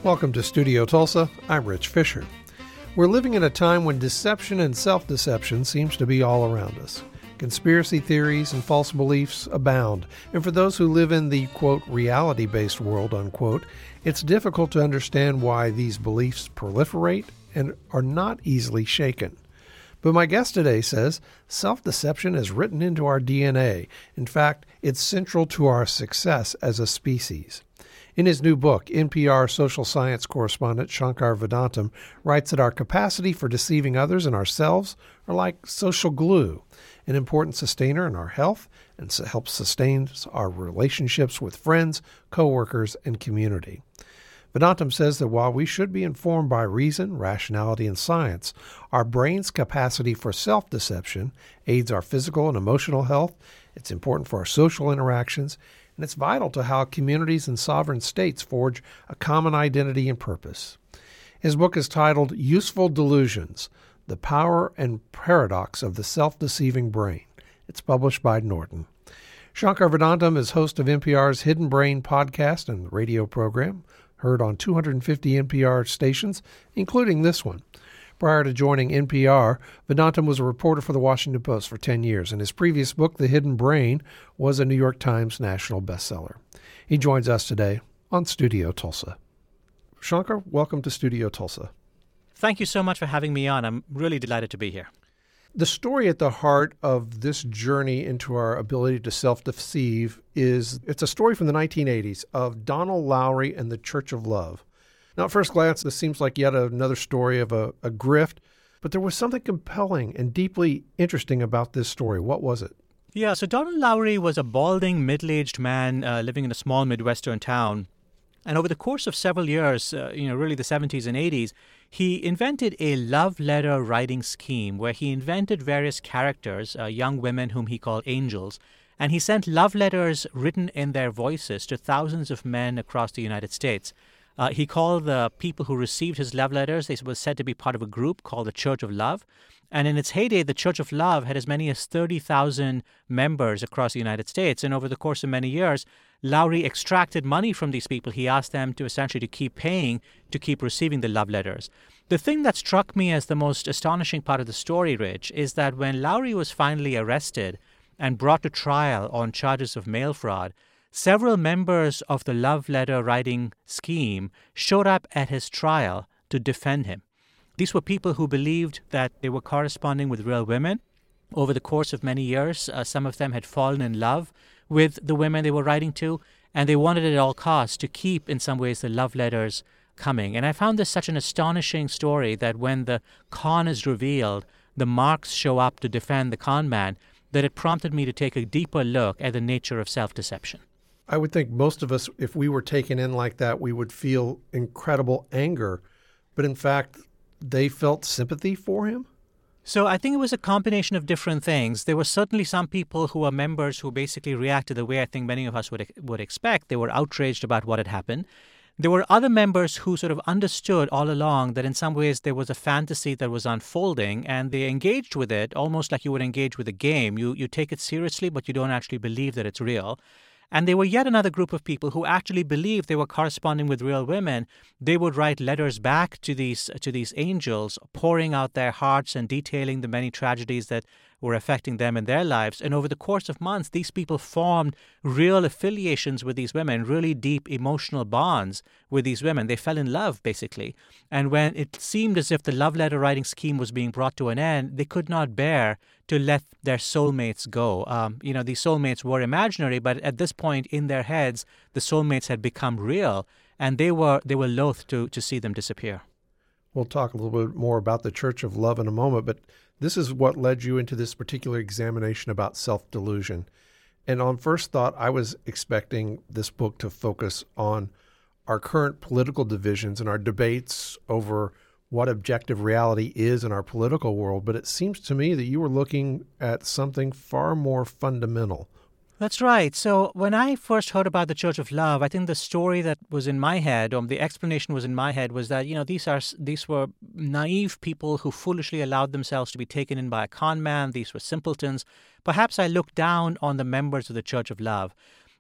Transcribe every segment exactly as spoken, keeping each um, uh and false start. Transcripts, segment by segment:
Welcome to Studio Tulsa. I'm Rich Fisher. We're living in a time when deception and self-deception seems to be all around us. Conspiracy theories and false beliefs abound, and for those who live in the, quote, reality-based world, unquote, it's difficult to understand why these beliefs proliferate and are not easily shaken. But my guest today says self-deception is written into our D N A. In fact, it's central to our success as a species. In his new book, N P R social science correspondent Shankar Vedantam writes that our capacity for deceiving others and ourselves are like social glue, an important sustainer in our health, and helps sustain our relationships with friends, coworkers, and community. Vedantam says that while we should be informed by reason, rationality, and science, our brain's capacity for self-deception aids our physical and emotional health. It's important for our social interactions, and it's vital to how communities and sovereign states forge a common identity and purpose. His book is titled Useful Delusions: The Power and Paradox of the Self-Deceiving Brain. It's published by Norton. Shankar Vedantam is host of N P R's Hidden Brain podcast and radio program, heard on two hundred fifty N P R stations, including this one. Prior to joining N P R, Vedantam was a reporter for the Washington Post for ten years, and his previous book, The Hidden Brain, was a New York Times national bestseller. He joins us today on Studio Tulsa. Shankar, welcome to Studio Tulsa. Thank you so much for having me on. I'm really delighted to be here. The story at the heart of this journey into our ability to self-deceive is, it's a story from the nineteen eighties of Donald Lowry and the Church of Love. Now, at first glance, this seems like yet another story of a, a grift, but there was something compelling and deeply interesting about this story. What was it? Yeah, so Donald Lowry was a balding, middle-aged man uh, living in a small Midwestern town. And over the course of several years, uh, you know, really the seventies and eighties, he invented a love letter writing scheme where he invented various characters, uh, young women whom he called angels, and he sent love letters written in their voices to thousands of men across the United States. Uh, he called the people who received his love letters, they were said to be part of a group called the Church of Love. And in its heyday, the Church of Love had as many as thirty thousand members across the United States. And over the course of many years, Lowry extracted money from these people. He asked them to essentially to keep paying to keep receiving the love letters. The thing that struck me as the most astonishing part of the story, Rich, is that when Lowry was finally arrested and brought to trial on charges of mail fraud, several members of the love letter writing scheme showed up at his trial to defend him. These were people who believed that they were corresponding with real women. Over the course of many years, uh, some of them had fallen in love with the women they were writing to, and they wanted at all costs to keep, in some ways, the love letters coming. And I found this such an astonishing story that when the con is revealed, the marks show up to defend the con man, that it prompted me to take a deeper look at the nature of self-deception. I would think most of us, if we were taken in like that, we would feel incredible anger. But in fact, they felt sympathy for him? So I think it was a combination of different things. There were certainly some people who were members who basically reacted the way I think many of us would would expect. They were outraged about what had happened. There were other members who sort of understood all along that in some ways there was a fantasy that was unfolding, and they engaged with it almost like you would engage with a game. You you take it seriously, but you don't actually believe that it's real. And there were yet another group of people who actually believed they were corresponding with real women. They would write letters back to these to these angels, pouring out their hearts and detailing the many tragedies that were affecting them in their lives. And over the course of months, these people formed real affiliations with these women, really deep emotional bonds with these women. They fell in love, basically. And when it seemed as if the love letter writing scheme was being brought to an end, they could not bear to let their soulmates go. Um, you know, these soulmates were imaginary, but at this point in their heads, the soulmates had become real, and they were they were loath to to see them disappear. We'll talk a little bit more about the Church of Love in a moment, but this is what led you into this particular examination about self-delusion. And on first thought, I was expecting this book to focus on our current political divisions and our debates over what objective reality is in our political world. But it seems to me that you were looking at something far more fundamental. That's right. So when I first heard about the Church of Love, I think the story that was in my head, or the explanation was in my head, was that, you know, these are these were naive people who foolishly allowed themselves to be taken in by a con man. These were simpletons. Perhaps I looked down on the members of the Church of Love.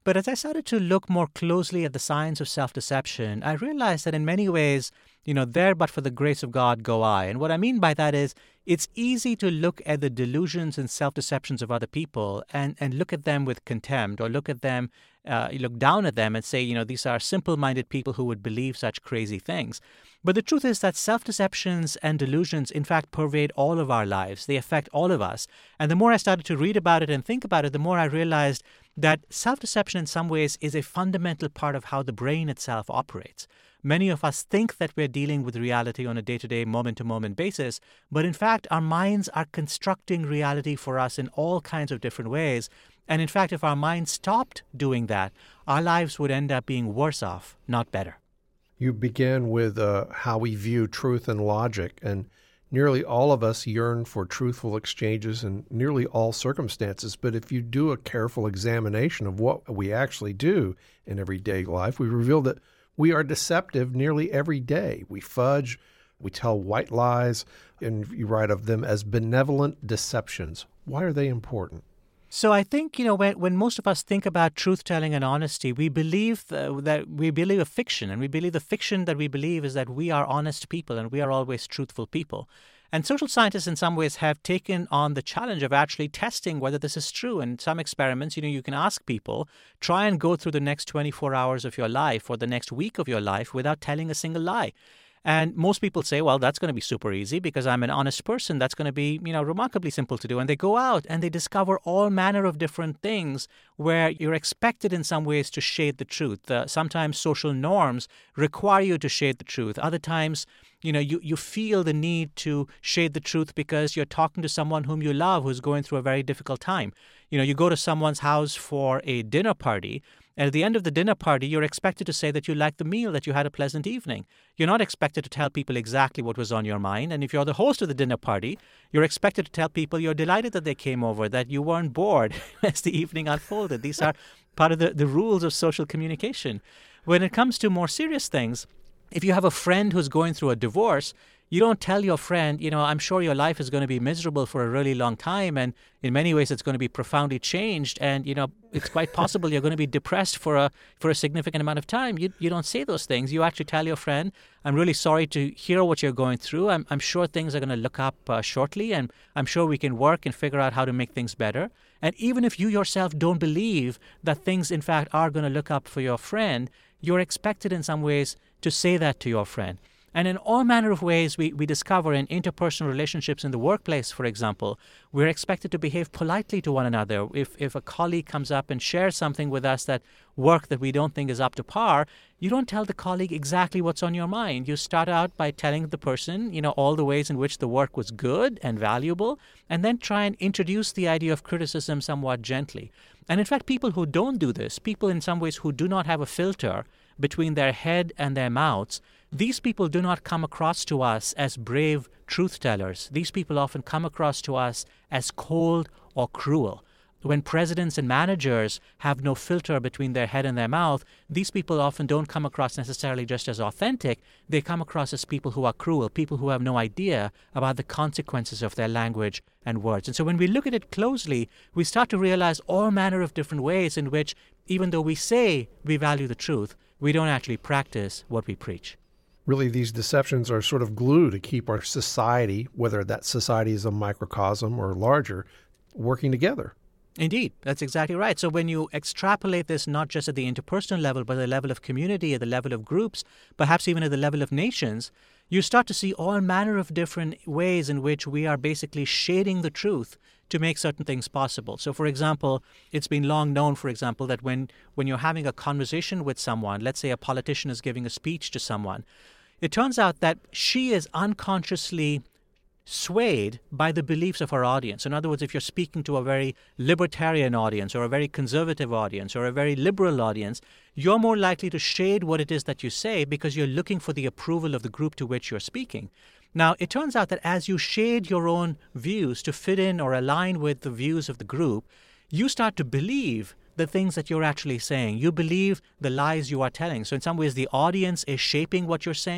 But as I started to look more closely at the science of self-deception, I realized that in many ways, you know, there but for the grace of God go I. And what I mean by that is it's easy to look at the delusions and self-deceptions of other people and, and look at them with contempt, or look at them, uh, you look down at them and say, you know, these are simple-minded people who would believe such crazy things. But the truth is that self-deceptions and delusions, in fact, pervade all of our lives. They affect all of us. And the more I started to read about it and think about it, the more I realized that self-deception in some ways is a fundamental part of how the brain itself operates. Many of us think that we're dealing with reality on a day-to-day, moment-to-moment basis, but in fact, our minds are constructing reality for us in all kinds of different ways. And in fact, if our minds stopped doing that, our lives would end up being worse off, not better. You began with uh, how we view truth and logic, and nearly all of us yearn for truthful exchanges in nearly all circumstances. But if you do a careful examination of what we actually do in everyday life, we reveal that we are deceptive nearly every day. We fudge, we tell white lies, and you write of them as benevolent deceptions. Why are they important? So I think, you know, when, when most of us think about truth-telling and honesty, we believe uh, that we believe a fiction, and we believe the fiction that we believe is that we are honest people and we are always truthful people. And social scientists in some ways have taken on the challenge of actually testing whether this is true. In some experiments, you know, you can ask people, try and go through the next twenty-four hours of your life or the next week of your life without telling a single lie. And most people say, well, that's going to be super easy because I'm an honest person. That's going to be, you know, remarkably simple to do. And they go out and they discover all manner of different things where you're expected in some ways to shade the truth. Uh, sometimes social norms require you to shade the truth. Other times, you know, you, you feel the need to shade the truth because you're talking to someone whom you love who's going through a very difficult time. You know, you go to someone's house for a dinner party, and at the end of the dinner party, you're expected to say that you liked the meal, that you had a pleasant evening. You're not expected to tell people exactly what was on your mind. And if you're the host of the dinner party, you're expected to tell people you're delighted that they came over, that you weren't bored as the evening unfolded. These are part of the, the rules of social communication. When it comes to more serious things, if you have a friend who's going through a divorce, you don't tell your friend, you know, I'm sure your life is going to be miserable for a really long time, and in many ways it's going to be profoundly changed, and, you know, it's quite possible you're going to be depressed for a for a significant amount of time. You you don't say those things. You actually tell your friend, I'm really sorry to hear what you're going through. I'm, I'm sure things are going to look up uh, shortly, and I'm sure we can work and figure out how to make things better. And even if you yourself don't believe that things, in fact, are going to look up for your friend, you're expected in some ways to say that to your friend. And in all manner of ways, we, we discover in interpersonal relationships in the workplace, for example, we're expected to behave politely to one another. If if a colleague comes up and shares something with us that work that we don't think is up to par, you don't tell the colleague exactly what's on your mind. You start out by telling the person, you know, all the ways in which the work was good and valuable, and then try and introduce the idea of criticism somewhat gently. And in fact, people who don't do this, people in some ways who do not have a filter between their head and their mouths, these people do not come across to us as brave truth tellers. These people often come across to us as cold or cruel. When presidents and managers have no filter between their head and their mouth, these people often don't come across necessarily just as authentic. They come across as people who are cruel, people who have no idea about the consequences of their language and words. And so when we look at it closely, we start to realize all manner of different ways in which, even though we say we value the truth, we don't actually practice what we preach. Really, these deceptions are sort of glue to keep our society, whether that society is a microcosm or larger, working together. Indeed, that's exactly right. So when you extrapolate this not just at the interpersonal level, but at the level of community, at the level of groups, perhaps even at the level of nations, you start to see all manner of different ways in which we are basically shading the truth to make certain things possible. So, for example, it's been long known, for example, that when, when you're having a conversation with someone, let's say a politician is giving a speech to someone, it turns out that she is unconsciously swayed by the beliefs of her audience. In other words, if you're speaking to a very libertarian audience or a very conservative audience or a very liberal audience, you're more likely to shade what it is that you say because you're looking for the approval of the group to which you're speaking. Now, it turns out that as you shade your own views to fit in or align with the views of the group, you start to believe the things that you're actually saying. You believe the lies you are telling. So in some ways, the audience is shaping what you're saying,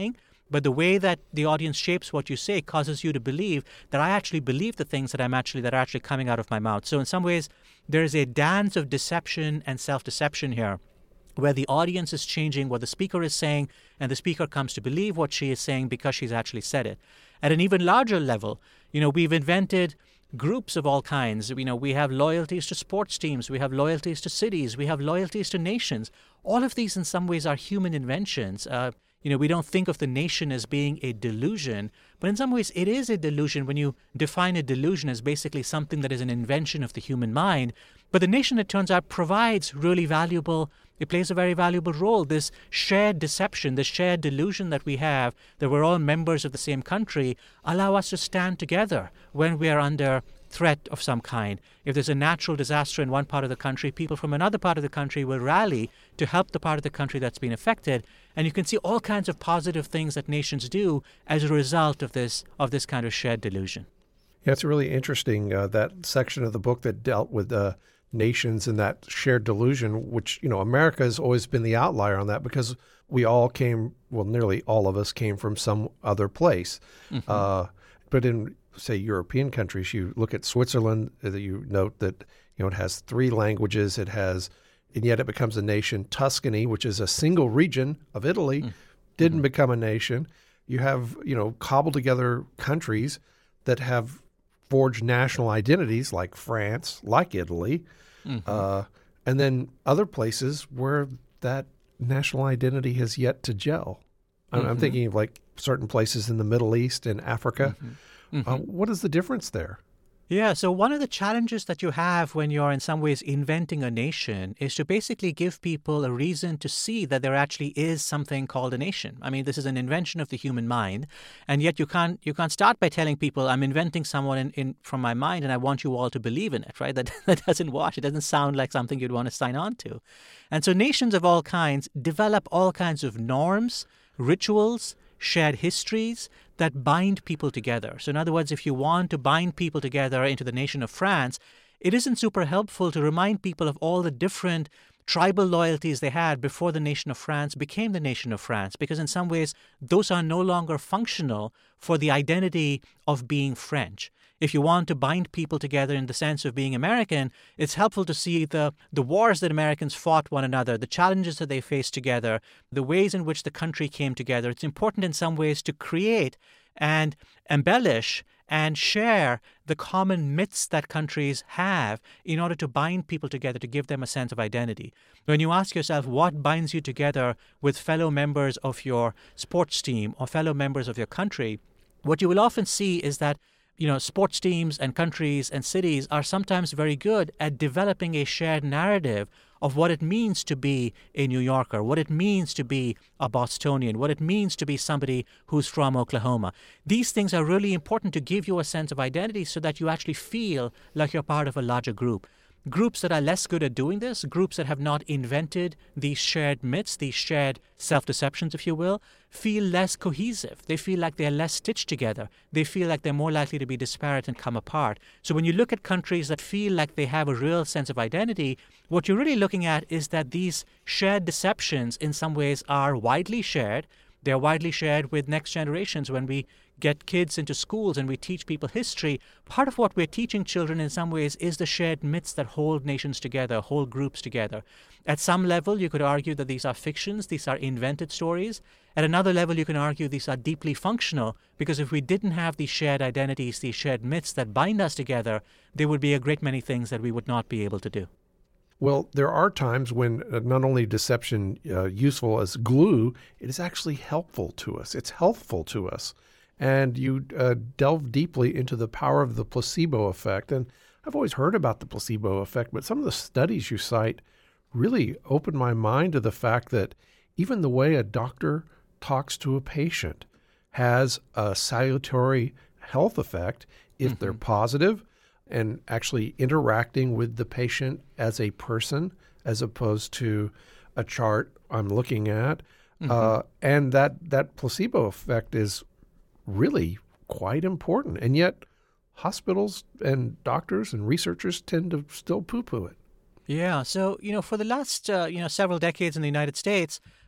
But the way that the audience shapes what you say causes you to believe that I actually believe the things that I'm actually that are actually coming out of my mouth. So in some ways, there is a dance of deception and self-deception here, where the audience is changing what the speaker is saying, and the speaker comes to believe what she is saying because she's actually said it. At an even larger level, you know, we've invented groups of all kinds. You know, we have loyalties to sports teams, we have loyalties to cities, we have loyalties to nations. All of these in some ways are human inventions. Uh, you know, we don't think of the nation as being a delusion, but in some ways it is a delusion when you define a delusion as basically something that is an invention of the human mind. But the nation, it turns out, provides really valuable, it plays a very valuable role. This shared deception, this shared delusion that we have, that we're all members of the same country, allow us to stand together when we are under threat of some kind. If there's a natural disaster in one part of the country, people from another part of the country will rally to help the part of the country that's been affected. And you can see all kinds of positive things that nations do as a result of this of this kind of shared delusion. Yeah, it's really interesting, uh, that section of the book that dealt with uh, nations and that shared delusion, which, you know, America has always been the outlier on that because we all came, well, nearly all of us came from some other place. Mm-hmm. Uh, but in, say, European countries, you look at Switzerland, uh, you note that, you know, it has three languages, it has, and yet it becomes a nation. Tuscany, which is a single region of Italy, mm-hmm. didn't become a nation. You have, you know, cobbled together countries that have forged national identities like France, like Italy, mm-hmm. uh, and then other places where that national identity has yet to gel. Mm-hmm. I'm thinking of like certain places in the Middle East and Africa. Mm-hmm. Mm-hmm. Uh, what is the difference there? Yeah, so one of the challenges that you have when you're in some ways inventing a nation is to basically give people a reason to see that there actually is something called a nation. I mean, this is an invention of the human mind, and yet you can't you can't start by telling people I'm inventing someone in, in from my mind and I want you all to believe in it, right? That that doesn't wash. It doesn't sound like something you'd want to sign on to. And so nations of all kinds develop all kinds of norms, rituals, shared histories that bind people together. So in other words, if you want to bind people together into the nation of France, it isn't super helpful to remind people of all the different tribal loyalties they had before the nation of France became the nation of France, because in some ways, those are no longer functional for the identity of being French. If you want to bind people together in the sense of being American, it's helpful to see the, the wars that Americans fought one another, the challenges that they faced together, the ways in which the country came together. It's important in some ways to create and embellish and share the common myths that countries have in order to bind people together, to give them a sense of identity. When you ask yourself what binds you together with fellow members of your sports team or fellow members of your country, what you will often see is that you know, sports teams and countries and cities are sometimes very good at developing a shared narrative of what it means to be a New Yorker, what it means to be a Bostonian, what it means to be somebody who's from Oklahoma. These things are really important to give you a sense of identity so that you actually feel like you're part of a larger group. Groups that are less good at doing this, groups that have not invented these shared myths, these shared self-deceptions, if you will, feel less cohesive. They feel like they're less stitched together. They feel like they're more likely to be disparate and come apart. So when you look at countries that feel like they have a real sense of identity, what you're really looking at is that these shared deceptions in some ways are widely shared. They're widely shared with next generations. When we get kids into schools and we teach people history, part of what we're teaching children in some ways is the shared myths that hold nations together, hold groups together. At some level, you could argue that these are fictions, these are invented stories. At another level, you can argue these are deeply functional, because if we didn't have these shared identities, these shared myths that bind us together, there would be a great many things that we would not be able to do. Well, there are times when uh, not only deception uh, useful as glue, it is actually helpful to us. It's healthful to us. And you uh, delve deeply into the power of the placebo effect. And I've always heard about the placebo effect, but some of the studies you cite really opened my mind to the fact that even the way a doctor talks to a patient has a salutary health effect if mm-hmm. they're positive and actually interacting with the patient as a person as opposed to a chart I'm looking at. Mm-hmm. Uh, and that, that placebo effect is really quite important. And yet hospitals and doctors and researchers tend to still poo-poo it. Yeah. So, you know, for the last, uh, you know, several decades in the United States,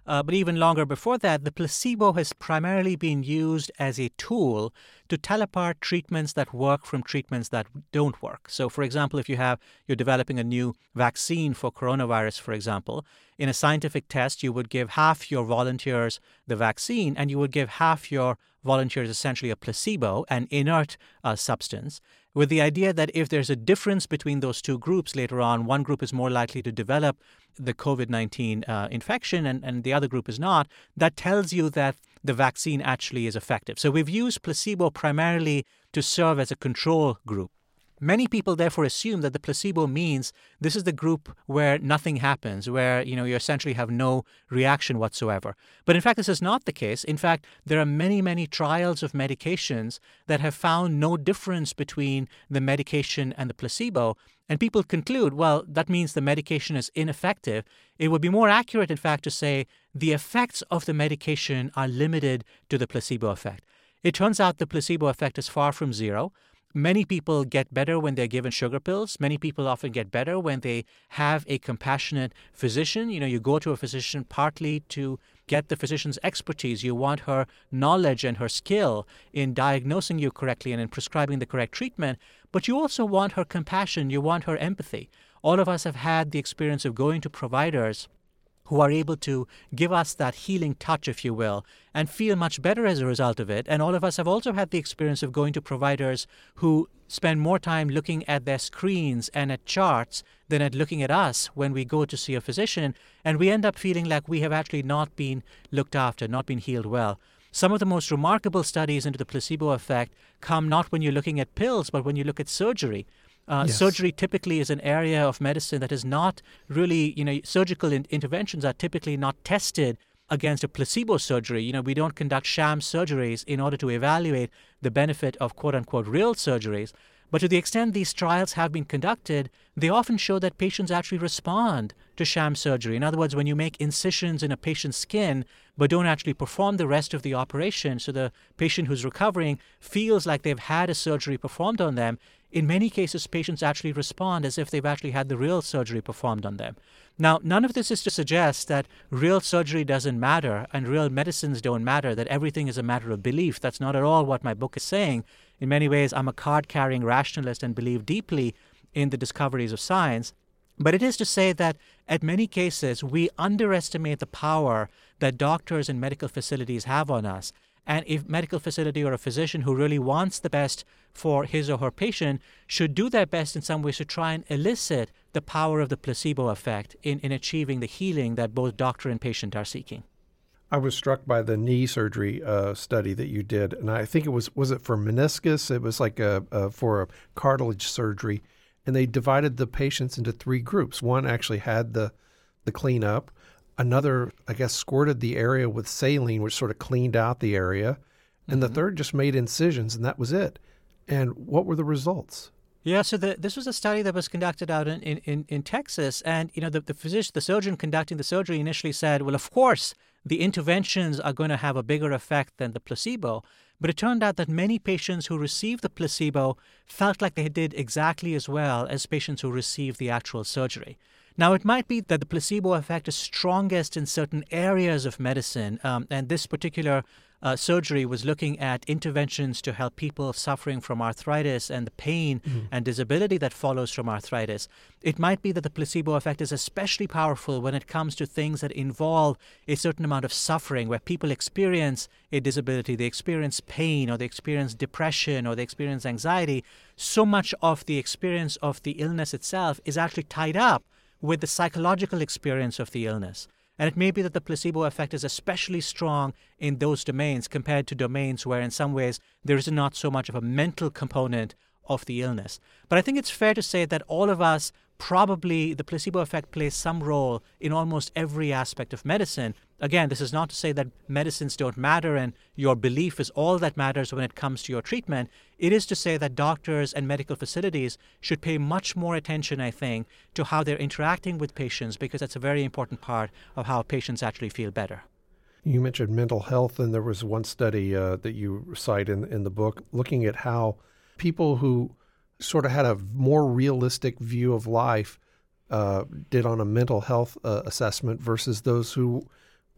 uh, but even longer before that, the placebo has primarily been used as a tool to tell apart treatments that work from treatments that don't work. So, for example, if you have you're developing a new vaccine for coronavirus, for example, in a scientific test, you would give half your volunteers the vaccine, and you would give half your volunteers essentially a placebo, an inert uh, substance, with the idea that if there's a difference between those two groups later on, one group is more likely to develop the covid nineteen uh, infection and, and the other group is not, that tells you that the vaccine actually is effective. So we've used placebo primarily to serve as a control group. Many people therefore assume that the placebo means this is the group where nothing happens, where you know you essentially have no reaction whatsoever. But in fact, this is not the case. In fact, there are many, many trials of medications that have found no difference between the medication and the placebo. And people conclude, well, that means the medication is ineffective. It would be more accurate, in fact, to say the effects of the medication are limited to the placebo effect. It turns out the placebo effect is far from zero. Many people get better when they're given sugar pills. Many people often get better when they have a compassionate physician. You know, you go to a physician partly to get the physician's expertise. You want her knowledge and her skill in diagnosing you correctly and in prescribing the correct treatment. But you also want her compassion. You want her empathy. All of us have had the experience of going to providers who are able to give us that healing touch, if you will, and feel much better as a result of it. And all of us have also had the experience of going to providers who spend more time looking at their screens and at charts than at looking at us when we go to see a physician. And we end up feeling like we have actually not been looked after, not been healed well. Some of the most remarkable studies into the placebo effect come not when you're looking at pills, but when you look at surgery. Uh, yes. Surgery typically is an area of medicine that is not really, you know, surgical in- interventions are typically not tested against a placebo surgery. You know, we don't conduct sham surgeries in order to evaluate the benefit of quote-unquote real surgeries. But to the extent these trials have been conducted, they often show that patients actually respond to sham surgery. In other words, when you make incisions in a patient's skin but don't actually perform the rest of the operation, so the patient who's recovering feels like they've had a surgery performed on them, in many cases, patients actually respond as if they've actually had the real surgery performed on them. Now, none of this is to suggest that real surgery doesn't matter and real medicines don't matter, that everything is a matter of belief. That's not at all what my book is saying. In many ways, I'm a card-carrying rationalist and believe deeply in the discoveries of science. But it is to say that at many cases, we underestimate the power that doctors and medical facilities have on us. And if medical facility or a physician who really wants the best for his or her patient should do their best in some ways to try and elicit the power of the placebo effect in, in achieving the healing that both doctor and patient are seeking. I was struck by the knee surgery uh, study that you did, and I think it was, was it for meniscus? It was like a, a for a cartilage surgery, and they divided the patients into three groups. One actually had the, the cleanup. Another, I guess, squirted the area with saline, which sort of cleaned out the area. And mm-hmm. the third just made incisions, and that was it. And what were the results? Yeah, so the, this was a study that was conducted out in, in, in Texas. And, you know, the, the physician, the surgeon conducting the surgery initially said, well, of course, the interventions are going to have a bigger effect than the placebo. But it turned out that many patients who received the placebo felt like they did exactly as well as patients who received the actual surgery. Now, it might be that the placebo effect is strongest in certain areas of medicine, um, and this particular uh, surgery was looking at interventions to help people suffering from arthritis and the pain mm-hmm. and disability that follows from arthritis. It might be that the placebo effect is especially powerful when it comes to things that involve a certain amount of suffering, where people experience a disability, they experience pain, or they experience depression, or they experience anxiety. So much of the experience of the illness itself is actually tied up with the psychological experience of the illness. And it may be that the placebo effect is especially strong in those domains compared to domains where in some ways there is not so much of a mental component of the illness. But I think it's fair to say that all of us probably, the placebo effect plays some role in almost every aspect of medicine. Again, this is not to say that medicines don't matter and your belief is all that matters when it comes to your treatment. It is to say that doctors and medical facilities should pay much more attention, I think, to how they're interacting with patients, because that's a very important part of how patients actually feel better. You mentioned mental health, and there was one study uh, that you cite in, in the book looking at how people who sort of had a more realistic view of life uh, did on a mental health uh, assessment versus those who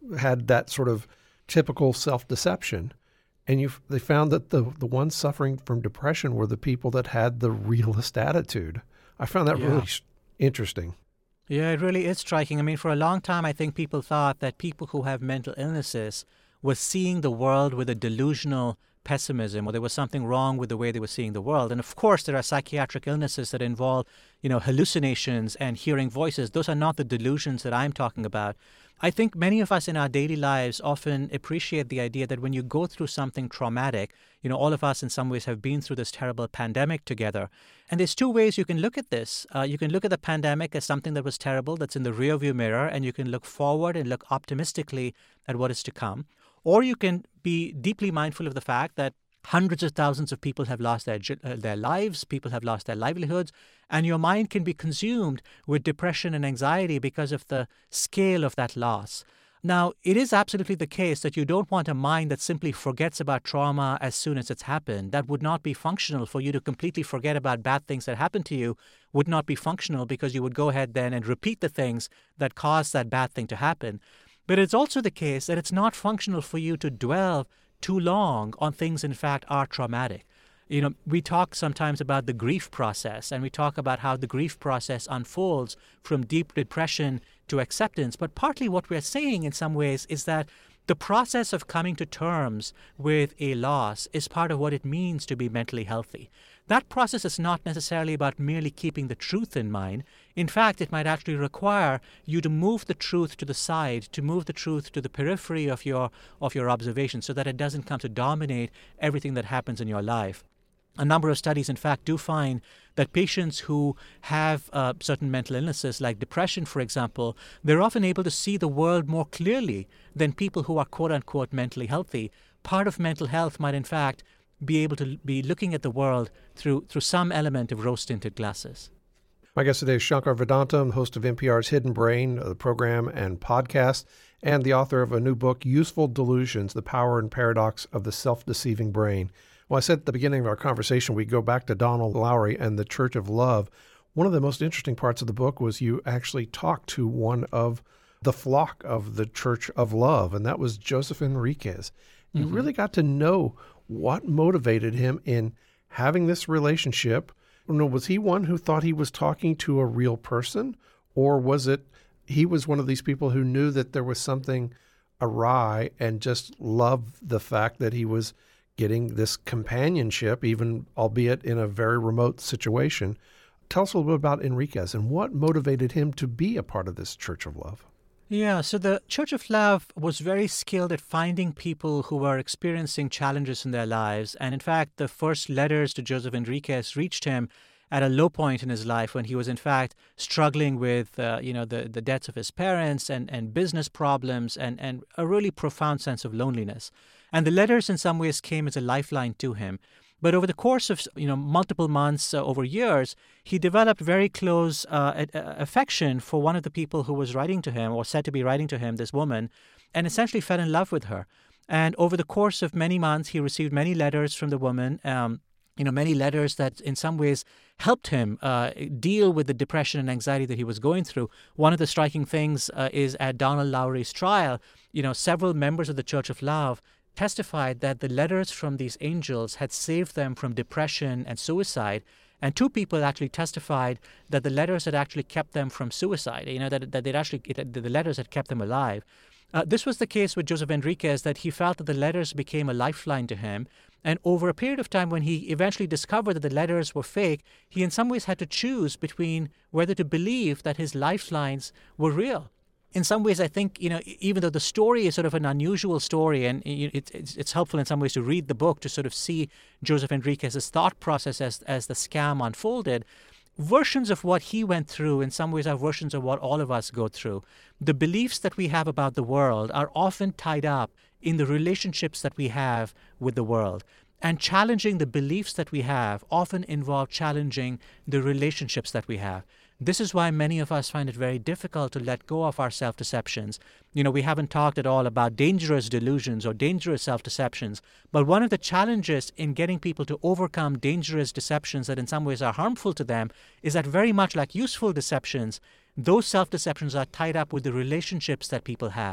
had that sort of typical self-deception. And you, they found that the, the ones suffering from depression were the people that had the realest attitude. I found that Yeah. really interesting. Yeah, it really is striking. I mean, for a long time, I think people thought that people who have mental illnesses were seeing the world with a delusional pessimism, or there was something wrong with the way they were seeing the world. And of course, there are psychiatric illnesses that involve, you know, hallucinations and hearing voices. Those are not the delusions that I'm talking about. I think many of us in our daily lives often appreciate the idea that when you go through something traumatic, you know, all of us in some ways have been through this terrible pandemic together. And there's two ways you can look at this. Uh, you can look at the pandemic as something that was terrible, that's in the rearview mirror, and you can look forward and look optimistically at what is to come. Or you can be deeply mindful of the fact that hundreds of thousands of people have lost their uh, their lives, people have lost their livelihoods, and your mind can be consumed with depression and anxiety because of the scale of that loss. Now, it is absolutely the case that you don't want a mind that simply forgets about trauma as soon as it's happened. That would not be functional. For you to completely forget about bad things that happened to you would not be functional, because you would go ahead then and repeat the things that caused that bad thing to happen. But it's also the case that it's not functional for you to dwell too long on things in fact are traumatic. You know, we talk sometimes about the grief process, and we talk about how the grief process unfolds from deep depression to acceptance. But partly what we're saying in some ways is that the process of coming to terms with a loss is part of what it means to be mentally healthy. That process is not necessarily about merely keeping the truth in mind. In fact, it might actually require you to move the truth to the side, to move the truth to the periphery of your of your observation, so that it doesn't come to dominate everything that happens in your life. A number of studies, in fact, do find that patients who have uh, certain mental illnesses, like depression, for example, they're often able to see the world more clearly than people who are quote-unquote mentally healthy. Part of mental health might, in fact, be able to be looking at the world through through some element of rose-tinted glasses. My guest today is Shankar Vedantam, host of N P R's Hidden Brain, the program and podcast, and the author of a new book, Useful Delusions, The Power and Paradox of the Self-Deceiving Brain. Well, I said at the beginning of our conversation, we go back to Donald Lowry and the Church of Love. One of the most interesting parts of the book was you actually talked to one of the flock of the Church of Love, and that was Joseph Enriquez. You mm-hmm. really got to know what motivated him in having this relationship. Was he one who thought he was talking to a real person, or was it he was one of these people who knew that there was something awry and just loved the fact that he was getting this companionship, even albeit in a very remote situation? Tell us a little bit about Enriquez and what motivated him to be a part of this Church of Love. Yeah, so the Church of Love was very skilled at finding people who were experiencing challenges in their lives. And in fact, the first letters to Joseph Enriquez reached him at a low point in his life, when he was in fact struggling with, uh, you know, the, the deaths of his parents and, and business problems and, and a really profound sense of loneliness. And the letters in some ways came as a lifeline to him. But over the course of, you know, multiple months, uh, over years, he developed very close uh, affection for one of the people who was writing to him, or said to be writing to him, this woman, and essentially fell in love with her. And over the course of many months, he received many letters from the woman, um, you know, many letters that in some ways helped him uh, deal with the depression and anxiety that he was going through. One of the striking things uh, is at Donald Lowry's trial, you know, several members of the Church of Love testified that the letters from these angels had saved them from depression and suicide. And two people actually testified that the letters had actually kept them from suicide, you know, that, that they'd actually, it, the letters had kept them alive. Uh, this was the case with Joseph Enriquez, that he felt that the letters became a lifeline to him. And over a period of time, when he eventually discovered that the letters were fake, he in some ways had to choose between whether to believe that his lifelines were real. In some ways, I think, you know, even though the story is sort of an unusual story, and it's it's helpful in some ways to read the book to sort of see Joseph Enriquez's thought process as as the scam unfolded, versions of what he went through in some ways are versions of what all of us go through. The beliefs that we have about the world are often tied up in the relationships that we have with the world. And challenging the beliefs that we have often involve challenging the relationships that we have. This is why many of us find it very difficult to let go of our self-deceptions. You know, we haven't talked at all about dangerous delusions or dangerous self-deceptions, but one of the challenges in getting people to overcome dangerous deceptions that in some ways are harmful to them is that, very much like useful deceptions, those self-deceptions are tied up with the relationships that people have.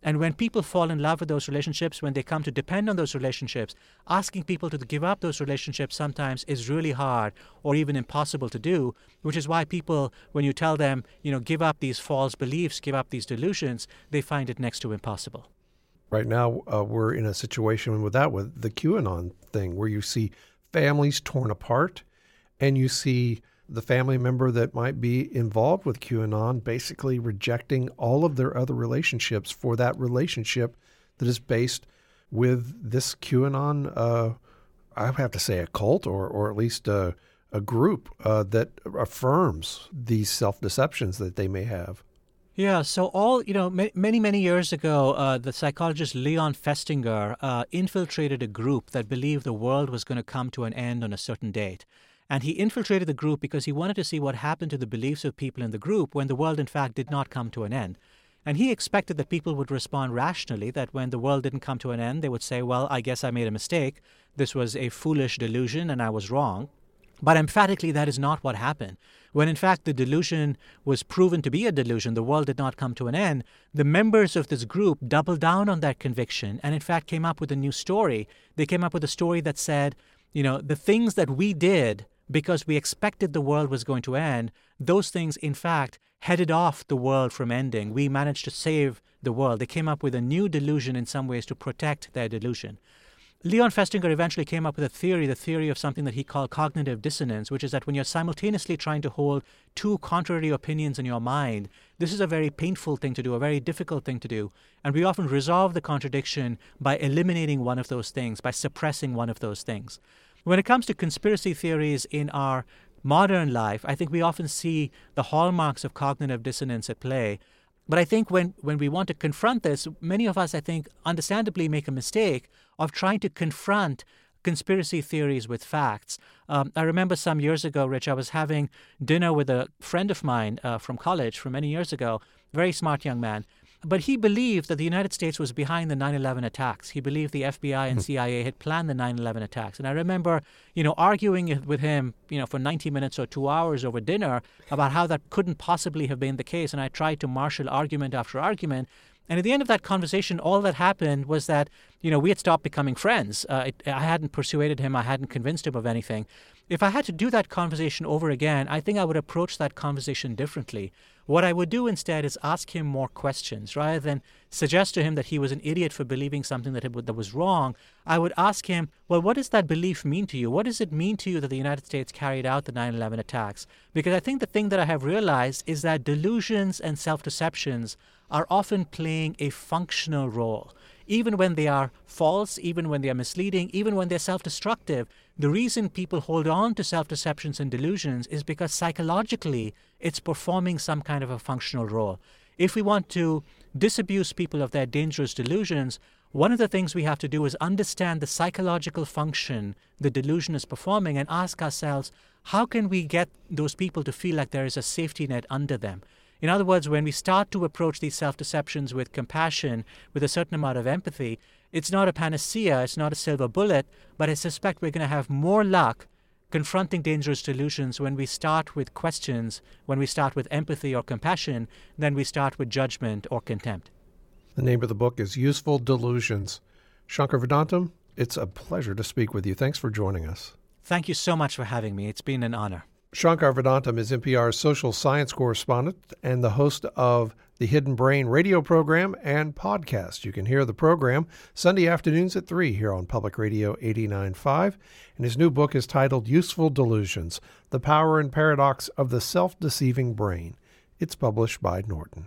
And when people fall in love with those relationships, when they come to depend on those relationships, asking people to give up those relationships sometimes is really hard or even impossible to do, which is why people, when you tell them, you know, give up these false beliefs, give up these delusions, they find it next to impossible. Right now, uh, we're in a situation with that, with the QAnon thing, where you see families torn apart and you see the family member that might be involved with QAnon basically rejecting all of their other relationships for that relationship that is based with this QAnon, uh, I have to say a cult or, or at least a, a group uh, that affirms these self-deceptions that they may have. Yeah, so all, you know, many, many years ago, uh, the psychologist Leon Festinger uh, infiltrated a group that believed the world was going to come to an end on a certain date. And he infiltrated the group because he wanted to see what happened to the beliefs of people in the group when the world, in fact, did not come to an end. And he expected that people would respond rationally, that when the world didn't come to an end, they would say, well, I guess I made a mistake. This was a foolish delusion and I was wrong. But emphatically, that is not what happened. When, in fact, the delusion was proven to be a delusion, the world did not come to an end, the members of this group doubled down on that conviction and, in fact, came up with a new story. They came up with a story that said, you know, the things that we did because we expected the world was going to end, those things, in fact, headed off the world from ending. We managed to save the world. They came up with a new delusion in some ways to protect their delusion. Leon Festinger eventually came up with a theory, the theory of something that he called cognitive dissonance, which is that when you're simultaneously trying to hold two contrary opinions in your mind, this is a very painful thing to do, a very difficult thing to do. And we often resolve the contradiction by eliminating one of those things, by suppressing one of those things. When it comes to conspiracy theories in our modern life, I think we often see the hallmarks of cognitive dissonance at play. But I think when, when we want to confront this, many of us, I think, understandably make a mistake of trying to confront conspiracy theories with facts. Um, I remember some years ago, Rich, I was having dinner with a friend of mine uh, from college from many years ago, very smart young man. But he believed that the United States was behind the nine eleven attacks. He believed the F B I and C I A had planned the nine eleven attacks. And I remember, you know, arguing with him, you know, for ninety minutes or two hours over dinner about how that couldn't possibly have been the case. And I tried to marshal argument after argument. And at the end of that conversation, all that happened was that, you know, we had stopped becoming friends. Uh, it, I hadn't persuaded him. I hadn't convinced him of anything. If I had to do that conversation over again, I think I would approach that conversation differently. What I would do instead is ask him more questions. Rather than suggest to him that he was an idiot for believing something that, it, that was wrong, I would ask him, well, what does that belief mean to you? What does it mean to you that the United States carried out the nine eleven attacks? Because I think the thing that I have realized is that delusions and self-deceptions are often playing a functional role. Even when they are false, even when they are misleading, even when they're self-destructive, the reason people hold on to self-deceptions and delusions is because psychologically it's performing some kind of a functional role. If we want to disabuse people of their dangerous delusions, one of the things we have to do is understand the psychological function the delusion is performing and ask ourselves, how can we get those people to feel like there is a safety net under them? In other words, when we start to approach these self-deceptions with compassion, with a certain amount of empathy, it's not a panacea, it's not a silver bullet, but I suspect we're going to have more luck confronting dangerous delusions when we start with questions, when we start with empathy or compassion, than we start with judgment or contempt. The name of the book is Useful Delusions. Shankar Vedantam, it's a pleasure to speak with you. Thanks for joining us. Thank you so much for having me. It's been an honor. Shankar Vedantam is N P R's social science correspondent and the host of the Hidden Brain radio program and podcast. You can hear the program Sunday afternoons at three here on Public Radio eighty-nine point five. And his new book is titled Useful Delusions, The Power and Paradox of the Self-Deceiving Brain. It's published by Norton.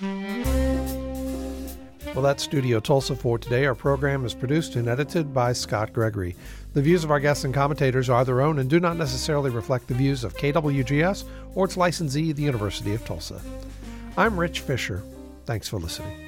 Well, that's Studio Tulsa for today. Our program is produced and edited by Scott Gregory. The views of our guests and commentators are their own and do not necessarily reflect the views of K W G S or its licensee, the University of Tulsa. I'm Rich Fisher. Thanks for listening.